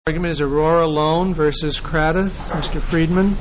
Argument is Aurora Loan versus Cradith. Mr. Friedman.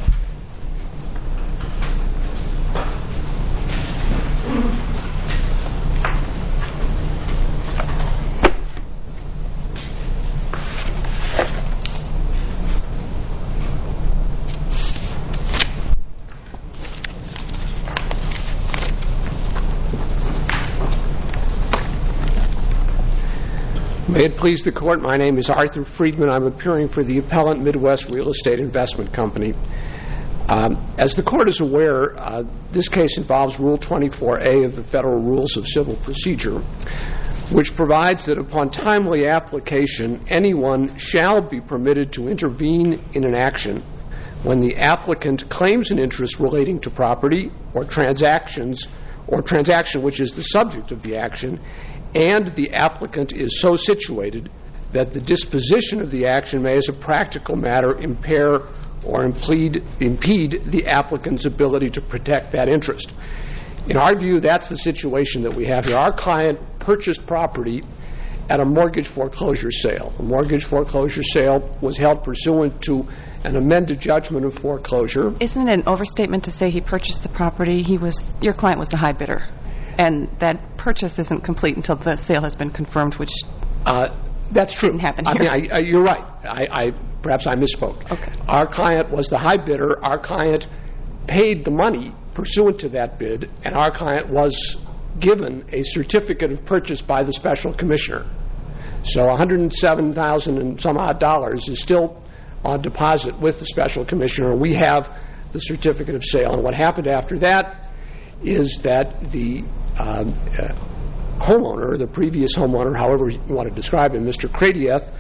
May it please the Court, my name is Arthur Friedman. I'm appearing for the appellant Midwest Real Estate Investment Company. As the Court is aware, this case involves Rule 24A of the Federal Rules of Civil Procedure, which provides that upon timely application, anyone shall be permitted to intervene in an action when the applicant claims an interest relating to property or transaction which is the subject of the action, and the applicant is so situated that the disposition of the action may, as a practical matter, impair or impede the applicant's ability to protect that interest. In our view, that's the situation that we have here. Our client purchased property at a mortgage foreclosure sale. The mortgage foreclosure sale was held pursuant to an amended judgment of foreclosure. Isn't it an overstatement to say he purchased the property? Your client was the high bidder, and that purchase isn't complete until the sale has been confirmed, which that's true. Didn't happen here. I mean, you're right. Perhaps I misspoke. Okay. Our client was the high bidder. Our client paid the money pursuant to that bid, and our client was given a certificate of purchase by the special commissioner. So $107,000 and some odd dollars is still on deposit with the special commissioner. We have the certificate of sale. And what happened after that is that the homeowner, the previous homeowner, however you want to describe him, Mr. Cradith,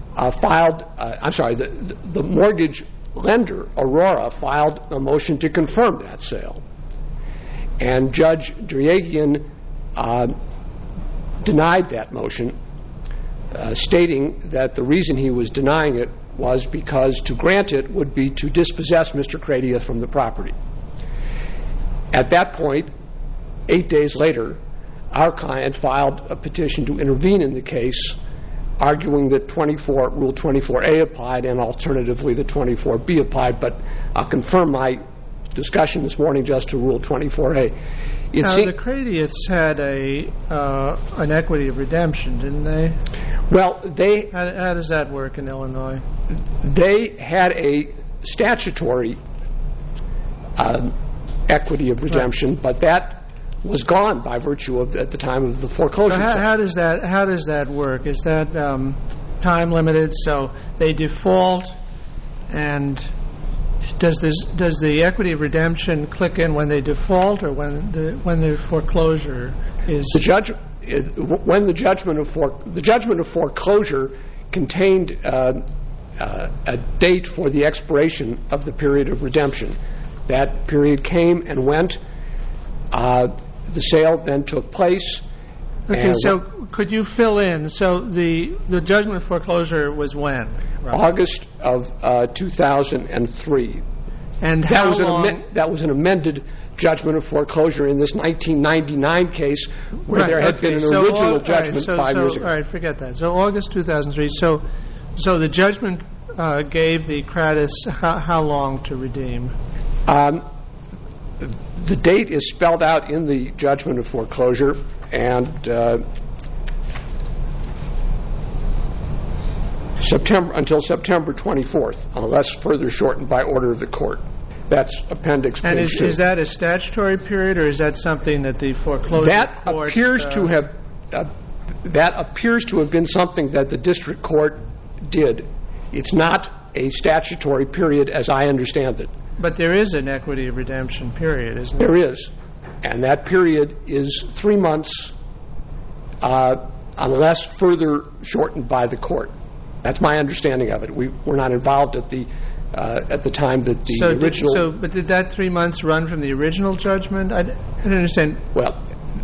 the mortgage lender, Aurora, filed a motion to confirm that sale. And Judge Dragian denied that motion, stating that the reason he was denying it was because to grant it would be to dispossess Mr. Cradith from the property. At that point, 8 days later, our client filed a petition to intervene in the case, arguing that Rule 24A applied and alternatively the 24B applied, but I'll confirm my discussion this morning just to Rule 24A. Now, the Cradiths had an equity of redemption, didn't they? Well, How does that work in Illinois? They had a statutory equity of redemption, right, but that was gone by virtue of at the time of the foreclosure. So how does that work? Is that time limited? So they default, and does the equity of redemption click in when they default or when the foreclosure is? When the judgment of foreclosure contained a date for the expiration of the period of redemption. That period came and went. The sale then took place. Okay, so could you fill in? So the judgment of foreclosure was when? Right? August of 2003. And how long? That was an amended judgment of foreclosure in this 1999 case where there had been an original judgment 5 years ago. All right, forget that. So August 2003. So the judgment gave the Cradiths how long to redeem? The date is spelled out in the judgment of foreclosure, and until September 24th, unless further shortened by order of the court. That's appendix page 2. And is that a statutory period, or is that something that the foreclosure court? That appears to have been something that the district court did. It's not a statutory period as I understand it. But there is an equity of redemption period, isn't there? There is. And that period is 3 months unless further shortened by the court. That's my understanding of it. We were not involved at the time that the original... But did that 3 months run from the original judgment? I don't understand. Well,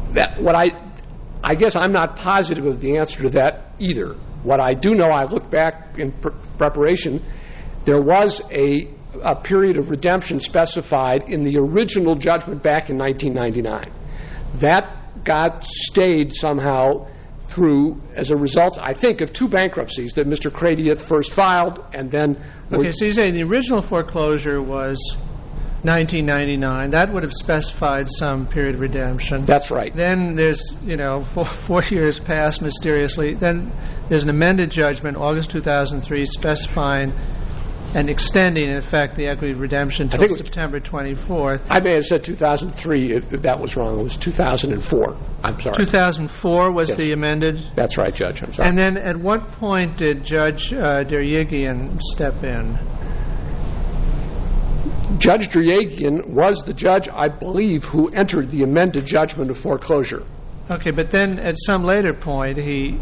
I guess I'm not positive of the answer to that either. What I do know, I look back in preparation, there was a period of redemption specified in the original judgment back in 1999. That got stayed somehow through as a result, I think, of two bankruptcies that Mr. Cradioth first filed and then... Okay, so you're saying the original foreclosure was 1999. That would have specified some period of redemption. That's right. Then there's, 4 years passed mysteriously. Then there's an amended judgment, August 2003, specifying and extending, in effect, the equity of redemption until September 24th. I may have said 2003 if that was wrong. It was 2004. I'm sorry. 2004 was the amended? That's right, Judge. I'm sorry. And then at what point did Judge Deryagian step in? Judge Deryagian was the judge, I believe, who entered the amended judgment of foreclosure. Okay, but then at some later point, he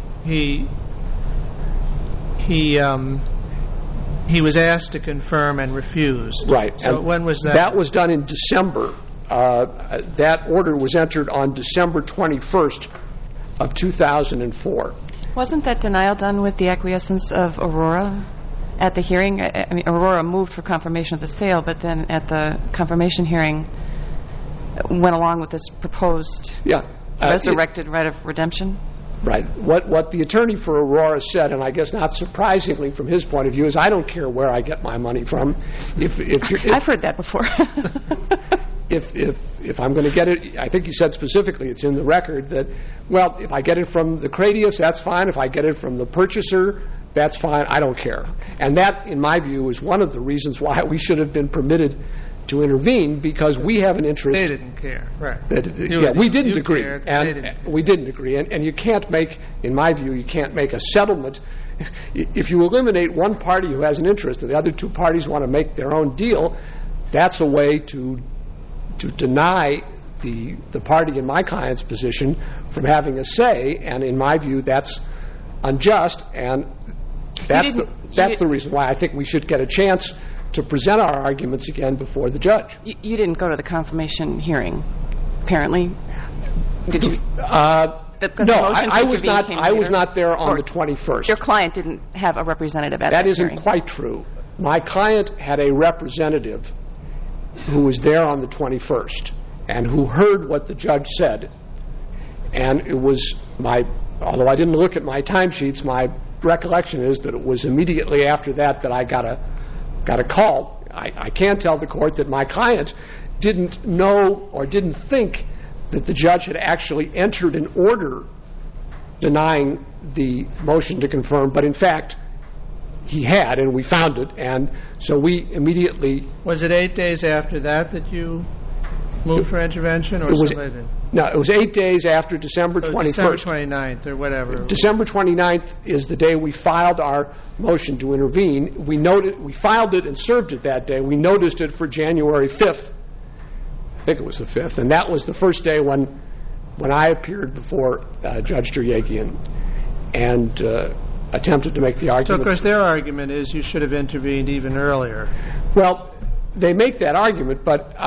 was asked to confirm and refused. Right. So when was that? That was done in December. That order was entered on December 21st of 2004. Wasn't that denial done with the acquiescence of Aurora at the hearing? I mean, Aurora moved for confirmation of the sale, but then at the confirmation hearing went along with this proposed resurrected right of redemption? Right. What the attorney for Aurora said, and I guess not surprisingly from his point of view, is I don't care where I get my money from. I've heard that before. If I'm going to get it, I think he said specifically, it's in the record, that, well, if I get it from the Cradioth, that's fine. If I get it from the purchaser, that's fine. I don't care. And that, in my view, is one of the reasons why we should have been permitted to intervene, because we have an interest. They didn't care, right? We didn't agree. Cared, and we didn't agree. And you can't make, in my view, you can't make a settlement. If you eliminate one party who has an interest and the other two parties want to make their own deal, that's a way to deny the party in my client's position from having a say. And in my view, that's unjust. And that's the reason why I think we should get a chance to present our arguments again before the judge. You didn't go to the confirmation hearing, apparently? Did you? No, I was not there on the 21st. Your client didn't have a representative at that hearing? That isn't quite true. My client had a representative who was there on the 21st and who heard what the judge said. And it was although I didn't look at my timesheets, my recollection is that it was immediately after that I got a call. I can't tell the court that my client didn't know or didn't think that the judge had actually entered an order denying the motion to confirm, but in fact he had, and we found it, and so we immediately... Was it 8 days after that you moved for intervention, or was it later? No, it was 8 days after December 21st. December 29th or whatever. December 29th is the day we filed our motion to intervene. We filed it and served it that day. We noticed it for January 5th. I think it was the 5th. And that was the first day when I appeared before Judge Deryagian and attempted to make the argument. So, of course, their argument is you should have intervened even earlier. Well, they make that argument, but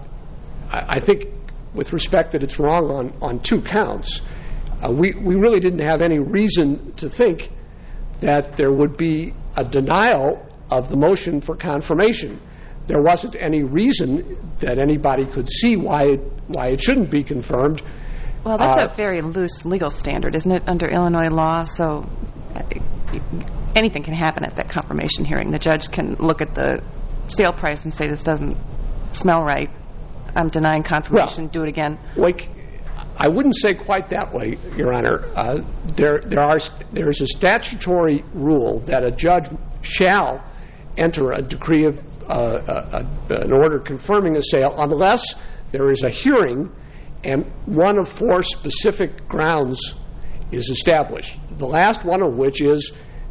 I think with respect that it's wrong on two counts. We really didn't have any reason to think that there would be a denial of the motion for confirmation. There wasn't any reason that anybody could see why it shouldn't be confirmed. Well, that's a very loose legal standard, isn't it, under Illinois law? So anything can happen at that confirmation hearing. The judge can look at the sale price and say this doesn't smell right. I'm denying confirmation. Do it again. I wouldn't say quite that way, Your Honor. There is a statutory rule that a judge shall enter a decree of an order confirming a sale unless there is a hearing and one of four specific grounds is established. The last one of which is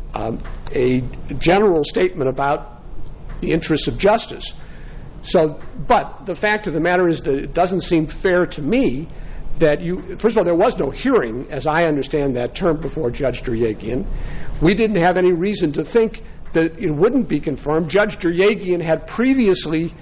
a general statement about the interests of justice. But the fact of the matter is that it doesn't seem fair to me that first of all, there was no hearing, as I understand that term, before Judge Deryagian. We didn't have any reason to think that it wouldn't be confirmed. Judge Deryagian had previously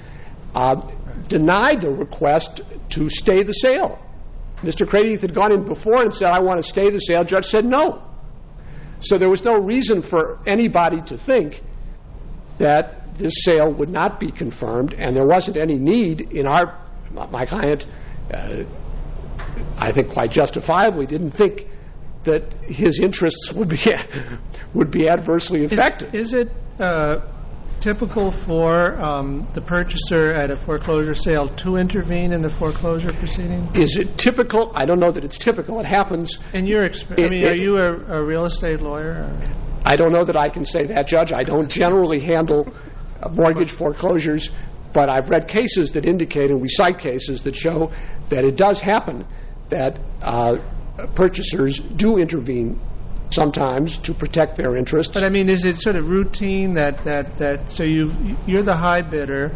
denied the request to stay the sale. Mr. Cradioth had gone in before and said, I want to stay the sale. Judge said no. So there was no reason for anybody to think that this sale would not be confirmed, and there wasn't any need in my client, I think quite justifiably, didn't think that his interests would be adversely affected. Is it typical for the purchaser at a foreclosure sale to intervene in the foreclosure proceeding? Is it typical? I don't know that it's typical. It happens. In your experience, are you a real estate lawyer? Or? I don't know that I can say that, Judge. I don't generally handle mortgage foreclosures, but I've read cases that indicate, and we cite cases that show that it does happen that purchasers do intervene sometimes to protect their interests. But I mean, is it sort of routine that so you're the high bidder,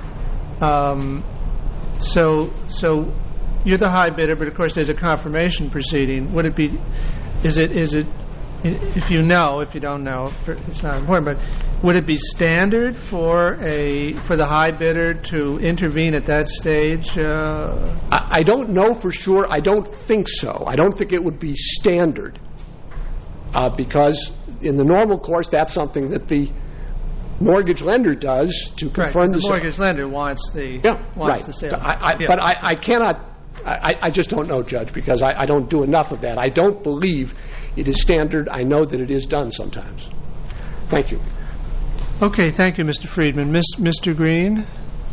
so you're the high bidder, but of course there's a confirmation proceeding. Would it be? Is it? If you don't know, it's not important. But would it be standard for the high bidder to intervene at that stage? I don't know for sure. I don't think so. I don't think it would be standard. Because in the normal course, that's something that the mortgage lender does to confirm the mortgage lender wants the sale. But I cannot. I just don't know, Judge, because I don't do enough of that. I don't believe it is standard. I know that it is done sometimes. Thank you. Okay, thank you, Mr. Friedman. Mr. Green.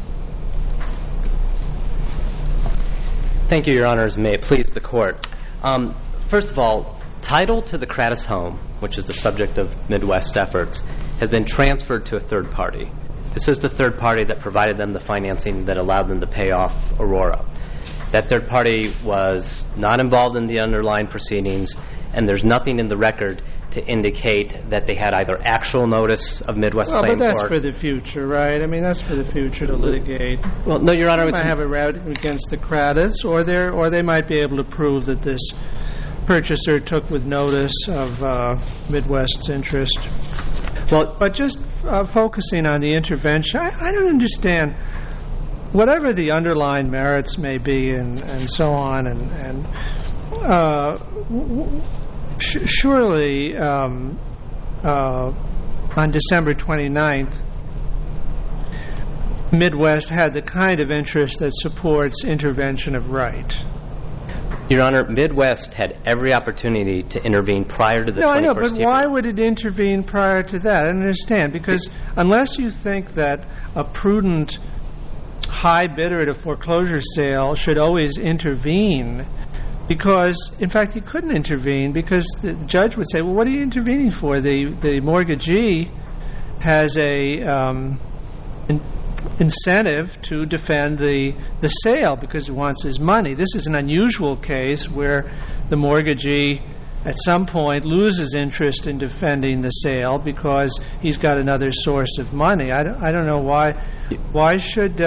Thank you, Your Honors. May it please the Court. First of all, title to the Kratos home, which is the subject of Midwest's efforts, has been transferred to a third party. This is the third party that provided them the financing that allowed them to pay off Aurora. That third party was not involved in the underlying proceedings, and there's nothing in the record to indicate that they had either actual notice of Midwest Claim Court. But that's for the future, right? I mean, that's for the future to litigate. Well, no, Your Honor. They might have a route against the Kratos, or they might be able to prove that this purchaser took with notice of Midwest's interest. Well, but just focusing on the intervention, I don't understand. Whatever the underlying merits may be, and so on, and surely on December 29th, Midwest had the kind of interest that supports intervention of right. Your Honor, Midwest had every opportunity to intervene prior to the 21st No, I know, but hearing. why would it intervene prior to that? I don't understand, because unless you think that a prudent high bidder at a foreclosure sale should always intervene, because, in fact, he couldn't intervene because the judge would say, well, what are you intervening for? The mortgagee has a incentive to defend the sale because he wants his money. This is an unusual case where the mortgagee at some point loses interest in defending the sale because he's got another source of money. I don't know why should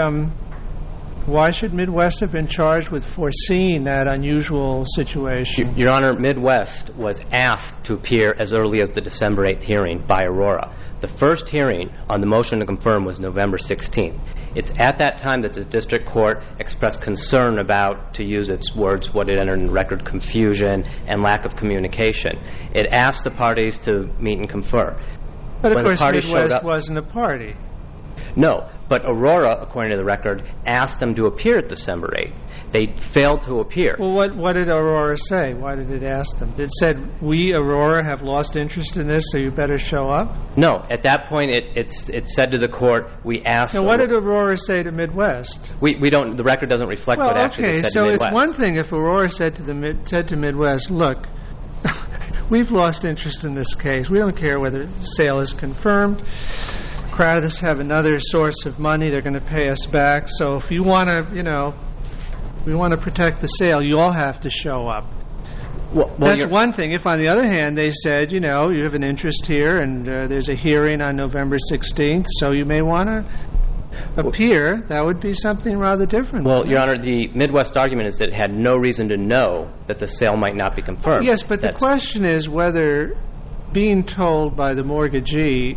Midwest have been charged with foreseeing that unusual situation? Your Honor, Midwest was asked to appear as early as the December 8th hearing by Aurora. The first hearing on the motion to confirm was November 16th. It's at that time that the district court expressed concern about, to use its words, what it entered in record, confusion and lack of communication. It asked the parties to meet and confer. But, of course, Midwest wasn't a party. No, but Aurora, according to the record, asked them to appear at December 8th. They failed to appear. Well, what did Aurora say? Why did it ask them? It said, we, Aurora, have lost interest in this, so you better show up? No. At that point, it said to the court, we asked... Now, what did Aurora say to Midwest? We don't... The record doesn't reflect what actually they said to Midwest. So it's one thing if Aurora said to Midwest, look, we've lost interest in this case. We don't care whether the sale is confirmed. Kratos have another source of money. They're going to pay us back. So if you want to, we want to protect the sale, you all have to show up. Well, that's one thing. If, on the other hand, they said, you have an interest here and there's a hearing on November 16th, so you may want to appear, that would be something rather different. Well, Your Honor, the Midwest argument is that it had no reason to know that the sale might not be confirmed. Yes, but the question is whether being told by the mortgagee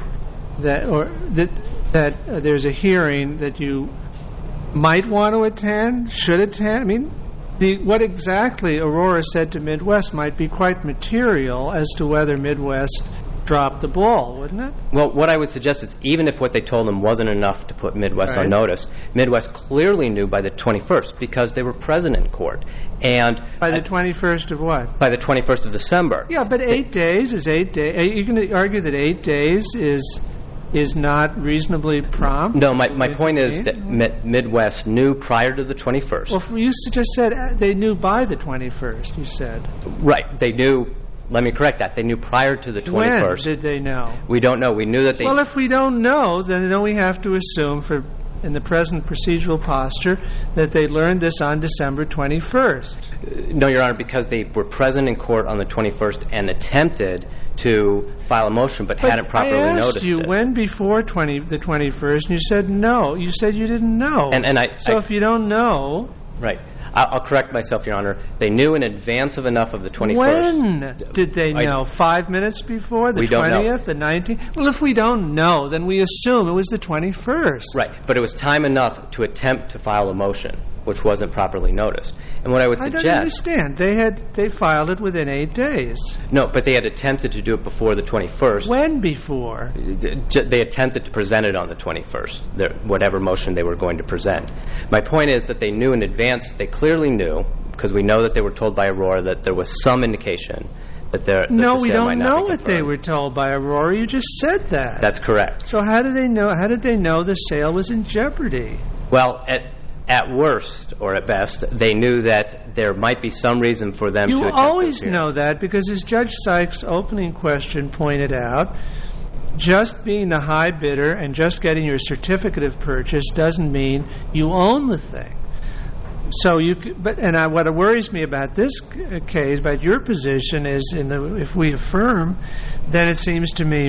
that there's a hearing that you might want to attend, should attend. I mean, what exactly Aurora said to Midwest might be quite material as to whether Midwest drop the ball, wouldn't it? Well, what I would suggest is even if what they told them wasn't enough to put Midwest on notice, Midwest clearly knew by the 21st because they were present in court. And by the 21st of what? By the 21st of December. Yeah, but 8 days is 8 days. Are you going to argue that 8 days is not reasonably prompt? No, my point is that Midwest knew prior to the 21st. Well, you just said they knew by the 21st, you said. Right. They knew. Let me correct that. They knew prior to the 21st. When did they know? We don't know. We knew that they... Well, if we don't know, then we have to assume in the present procedural posture that they learned this on December 21st. No, Your Honor, because they were present in court on the 21st and attempted to file a motion but hadn't properly noticed it. I asked you when before the 21st, and you said no. You said you didn't know. So if you don't know... Right. I'll correct myself, Your Honor. They knew in advance of enough of the 21st. When did they know? 5 minutes before? The 20th? The 19th? Well, if we don't know, then we assume it was the 21st. Right. But it was time enough to attempt to file a motion, which wasn't properly noticed. And what I would suggest... I don't understand. They filed it within 8 days. No, but they had attempted to do it before the 21st. When before? They attempted to present it on the 21st, whatever motion they were going to present. My point is that they knew in advance, they clearly knew, because we know that they were told by Aurora that there was some indication that the sale might not be confirmed. No, we don't know what they were told by Aurora. You just said that. That's correct. So how did they know the sale was in jeopardy? Well, at worst, or at best, they knew that there might be some reason for them to attempt to appear. You always know that because, as Judge Sykes' opening question pointed out, just being the high bidder and just getting your certificate of purchase doesn't mean you own the thing. So what worries me about this case, about your position, is if we affirm, then it seems to me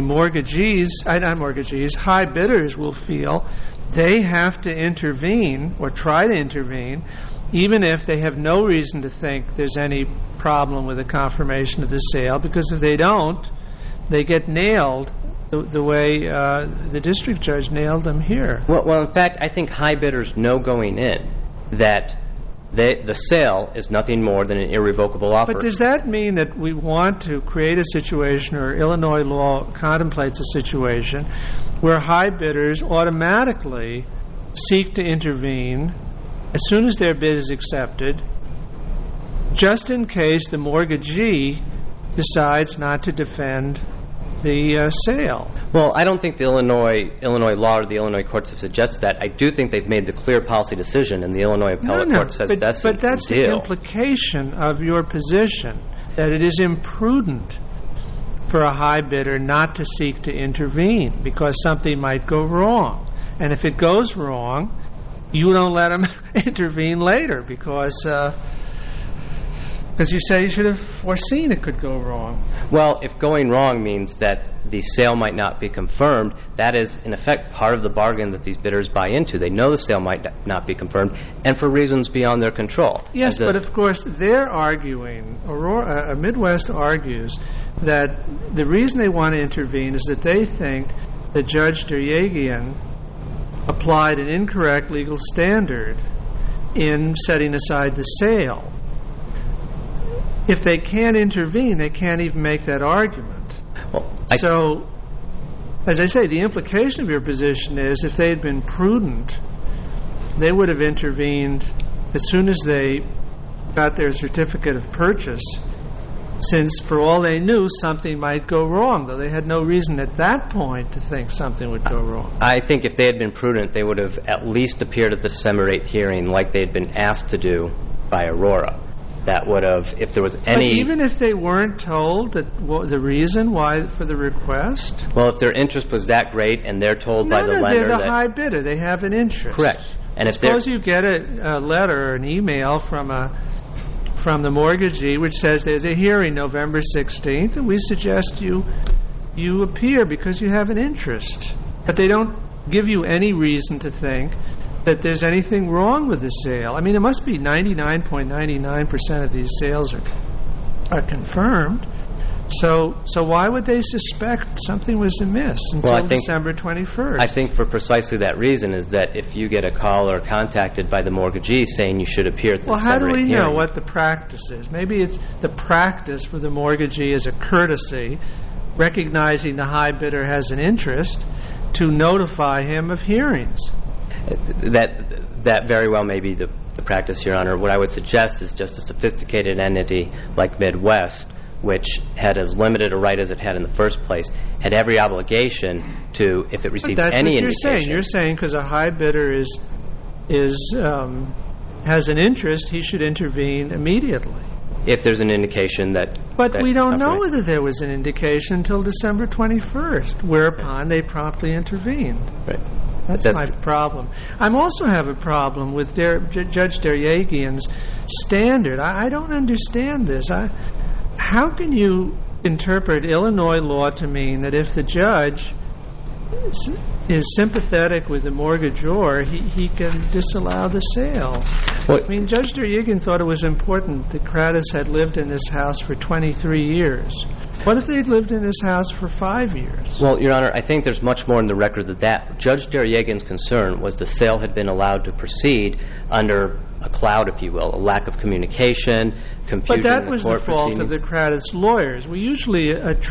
high bidders will feel they have to intervene or try to intervene, even if they have no reason to think there's any problem with the confirmation of the sale, because if they don't, they get nailed the way the district judge nailed them here. Well, in fact, I think high bidders know going in that the sale is nothing more than an irrevocable offer. But does that mean that we want to create a situation, or Illinois law contemplates a situation, where high bidders automatically seek to intervene as soon as their bid is accepted, just in case the mortgagee decides not to defend the sale? Well, I don't think the Illinois law or the Illinois courts have suggested that. I do think they've made the clear policy decision, and the Illinois appellate court says that's the deal. But that's the implication of your position, that it is imprudent for a high bidder not to seek to intervene because something might go wrong. And if it goes wrong, you don't let them intervene later because you say you should have foreseen it could go wrong. Well, if going wrong means that the sale might not be confirmed, that is, in effect, part of the bargain that these bidders buy into. They know the sale might not be confirmed, and for reasons beyond their control. Yes, but of course, they're arguing, Midwest argues, that the reason they want to intervene is that they think that Judge Deryagian applied an incorrect legal standard in setting aside the sale. If they can't intervene, they can't even make that argument. So, as I say, the implication of your position is if they had been prudent, they would have intervened as soon as they got their certificate of purchase, since for all they knew, something might go wrong, though they had no reason at that point to think something would go wrong. I think if they had been prudent, they would have at least appeared at the December 8th hearing like they had been asked to do by Aurora. That would have, if there was any... But even if they weren't told the reason why for the request? Well, if their interest was that great and they're told by the lender that... No, they're the high bidder. They have an interest. Correct. And suppose you get a letter or an email from the mortgagee which says there's a hearing November 16th and we suggest you appear because you have an interest. But they don't give you any reason to think that there's anything wrong with the sale. I mean, it must be 99.99% of these sales are confirmed. So why would they suspect something was amiss until December 21st? I think for precisely that reason is that if you get a call or contacted by the mortgagee saying you should appear at the December 8th hearing... Well, how do we know what the practice is? Maybe it's the practice for the mortgagee as a courtesy recognizing the high bidder has an interest, to notify him of hearings. That very well may be the practice, Your Honor. What I would suggest is just a sophisticated entity like Midwest, which had as limited a right as it had in the first place, had every obligation to, if it received any indication. But that's what you're saying. You're saying because a high bidder has an interest, he should intervene immediately. If there's an indication that... But we don't know whether there was an indication until December 21st, whereupon they promptly intervened. Right. That's my problem. I also have a problem with Judge Deryagian's standard. I don't understand this. How can you interpret Illinois law to mean that if the judge is sympathetic with the mortgagor, he can disallow the sale? Well, I mean, Judge Deryagian thought it was important that Kratos had lived in this house for 23 years. What if they'd lived in this house for 5 years? Well, Your Honor, I think there's much more in the record than that. Judge Deryagian's concern was the sale had been allowed to proceed under a cloud, if you will, a lack of communication, confusion in the court proceedings. But that was the fault of the Kratos lawyers. We usually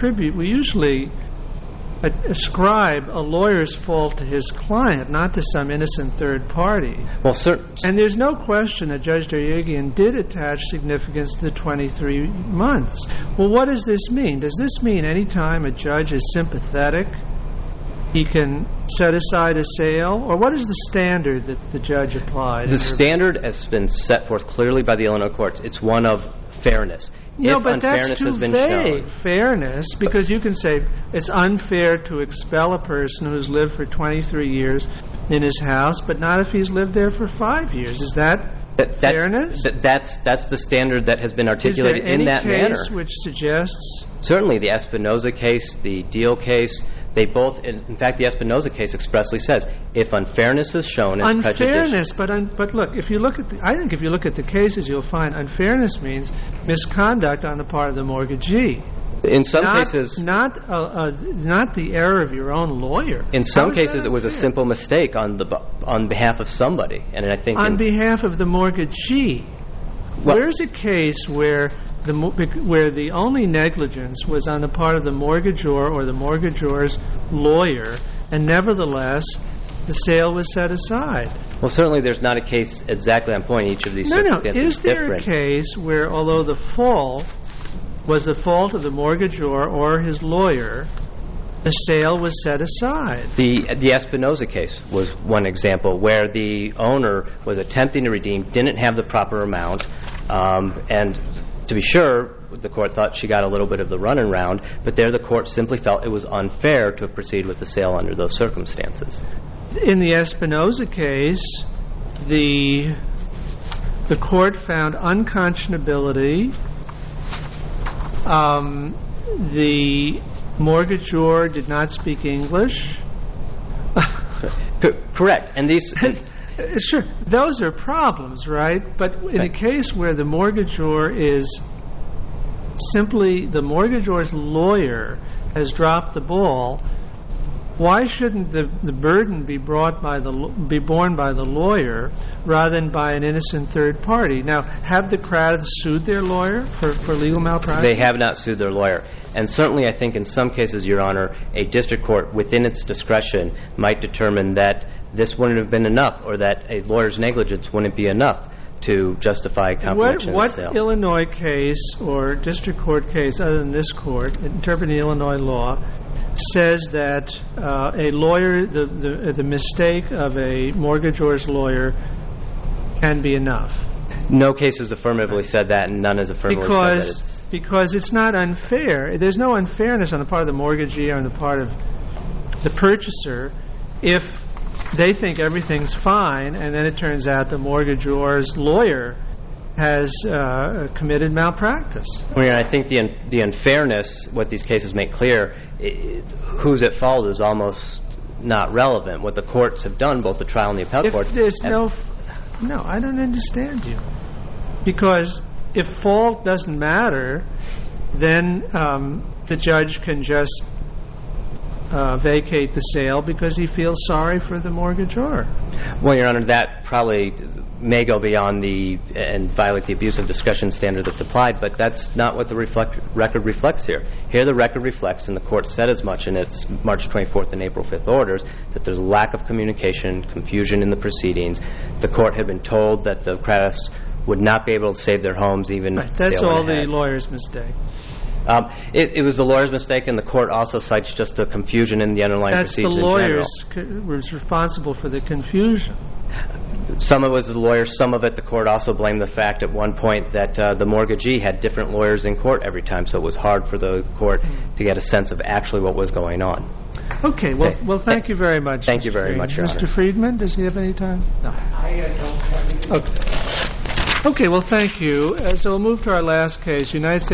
ascribe a lawyer's fault to his client, not to some innocent third party. Well, and there's no question that Judge Deryagian did attach significance to the 23 months. Well, what does this mean? Does this mean any time a judge is sympathetic, he can set aside a sale? Or what is the standard that the judge applied? The standard has been set forth clearly by the Illinois courts. It's one of fairness. No, but that's too vague, fairness, because you can say it's unfair to expel a person who's lived for 23 years in his house, but not if he's lived there for 5 years. Is that fairness? That's the standard that has been articulated in that manner. Is there any case which suggests? Certainly, the Espinoza case, the Deal case, they both, in fact, the Espinoza case expressly says, if unfairness is shown as unfairness, but look, if you look at I think if you look at the cases, you'll find unfairness means misconduct on the part of the mortgagee. In some cases, not the error of your own lawyer. In some cases, it was a simple mistake on behalf of somebody, and I think on behalf of the mortgagee. Well, where's a case where the only negligence was on the part of the mortgagor or the mortgagor's lawyer, and nevertheless the sale was set aside? Well, certainly there's not a case exactly on point. Each of these circumstances is there different. A case where, although the fault was the fault of the mortgagor or his lawyer, the sale was set aside? The Espinoza case was one example where the owner was attempting to redeem, didn't have the proper amount, and to be sure, the court thought she got a little bit of the running round, but there the court simply felt it was unfair to proceed with the sale under those circumstances. In the Espinoza case, the court found unconscionability. The mortgagor did not speak English. Correct. And these... Sure, those are problems, right? But in a case where the mortgagor is simply the mortgagor's lawyer has dropped the ball, why shouldn't the burden be borne by the lawyer rather than by an innocent third party? Now, have the Kratos sued their lawyer for legal malpractice? They have not sued their lawyer. And certainly I think in some cases, Your Honor, a district court within its discretion might determine that this wouldn't have been enough or that a lawyer's negligence wouldn't be enough to justify confirmation of the sale. What Illinois case or district court case other than this court, interpreting Illinois law, says that a lawyer, the mistake of a mortgagor's lawyer can be enough? No case has affirmatively said that, and none has affirmatively said that it's... Because it's not unfair. There's no unfairness on the part of the mortgagee or on the part of the purchaser if they think everything's fine and then it turns out the mortgagor's lawyer has committed malpractice. Well, I think the unfairness, what these cases make clear, who's at fault is almost not relevant. What the courts have done, both the trial and the appellate court... No, I don't understand you. Because if fault doesn't matter, then the judge can just vacate the sale because he feels sorry for the mortgagor. Well, Your Honor, that probably may go beyond and violate the abuse of discretion standard that's applied, but that's not what the record reflects here. Here the record reflects, and the Court said as much in its March 24th and April 5th orders, that there's a lack of communication, confusion in the proceedings. The Court had been told that the Craddock's would not be able to save their homes even if the That's sale all went ahead. the lawyer's mistake. It was the lawyer's mistake, and the Court also cites just the confusion in the underlying That's the proceedings in general. lawyer's was responsible for the confusion. Some of it was the lawyer, some of it the Court also blamed the fact at one point that the mortgagee had different lawyers in court every time, so it was hard for the Court to get a sense of actually what was going on. Okay, well, thank you very much. Thank you Mr. very Green. much, Your Honor. Mr. Friedman, does he have any time? No. I don't have any. Okay. Okay, well, thank you. So we'll move to our last case, United States